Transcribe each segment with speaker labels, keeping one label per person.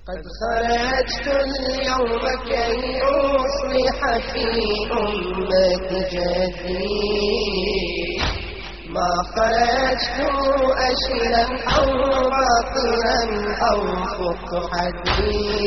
Speaker 1: قد خرجت اليوم كي أصلح في أمة جدي، ما خرجت أشلا أو باطلا أو فك حدي،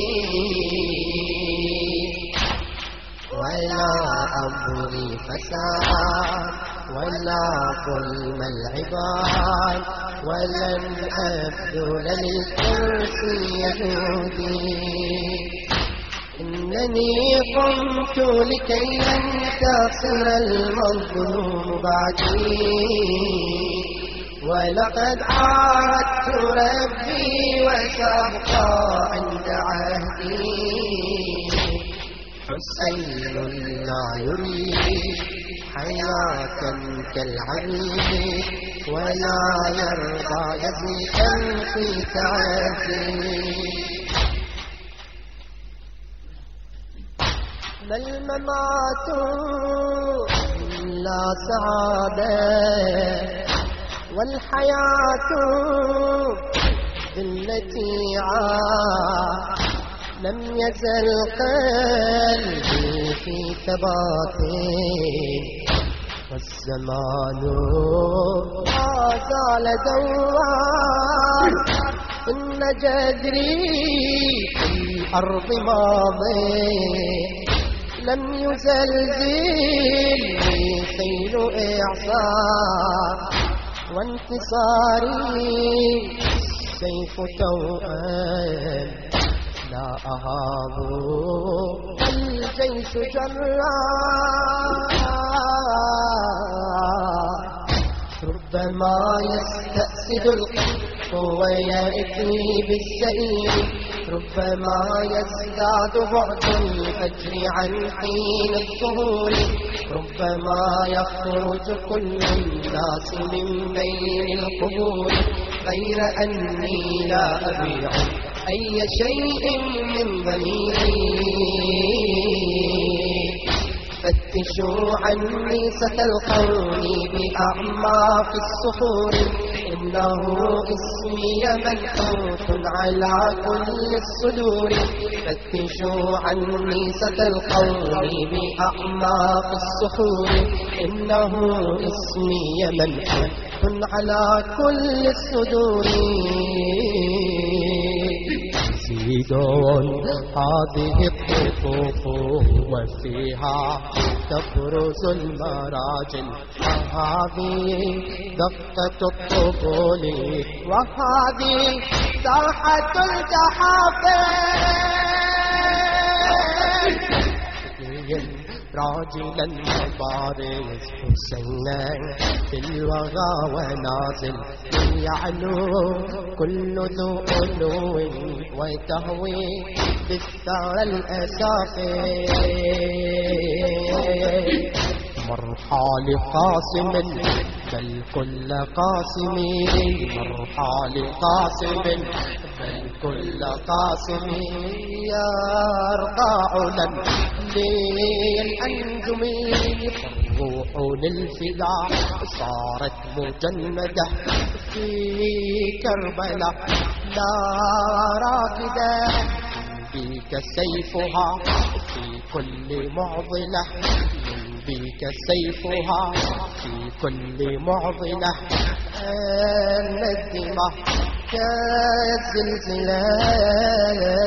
Speaker 1: ولا أبغي فساد ولا ظلم العباد، ولن أبذل للكرسي يهودي. إنني قمت لكي ينتصر المظلوم بعدي، ولقد عاهدت ربي وسأبقى عند عهدي. حسين لا يريد حياة كالعبيد، ولا يرضى يزيدا في تعافي. ما الممات إلا سعادة، والحياة بالتي لم يزل قلبي في ثبات، والزمان ما زال دوار. إن جذري في الأرض ماضي، لم يزلزلني سيل إعصار، وانتصاري سيف توأم لا أهاب الجيش جرار. ربما يستأسد القط ويأتي بالسئيم، ربما يزداد بعد الفجر عن حين الظهور، ربما يخرج كل الناس من بين القبور، غير أني لا أبيع أي شيء من ضميري. فتشوا عني ستلقوني بأعماق الصخور، إنه اسمي منحوت على كل الصدور. فتشوا عني ستلقوني بأعماق الصخور، إنه اسمي منحوت على كل الصدور. زيدون هذه الطفوف وفيها تبرز المراجل، وهذه دقة الطفول وهذه ساحة الجحافل. راجلا مبارز حسينا في الوغى ونازل، يعلو كل ذو علو وتهوي بالثرى الأسافل. مرحى لقاسم بل كل قاسم، مرحى لقاسم بل كل قاسم. يرقى علا للأنجم، فالروح للفداء صارت مجندة في كربلاء لا راكدة. بك سيفها في كل معضلة، بك سيفها في كل معضلة. أن الدماء كالزلزلة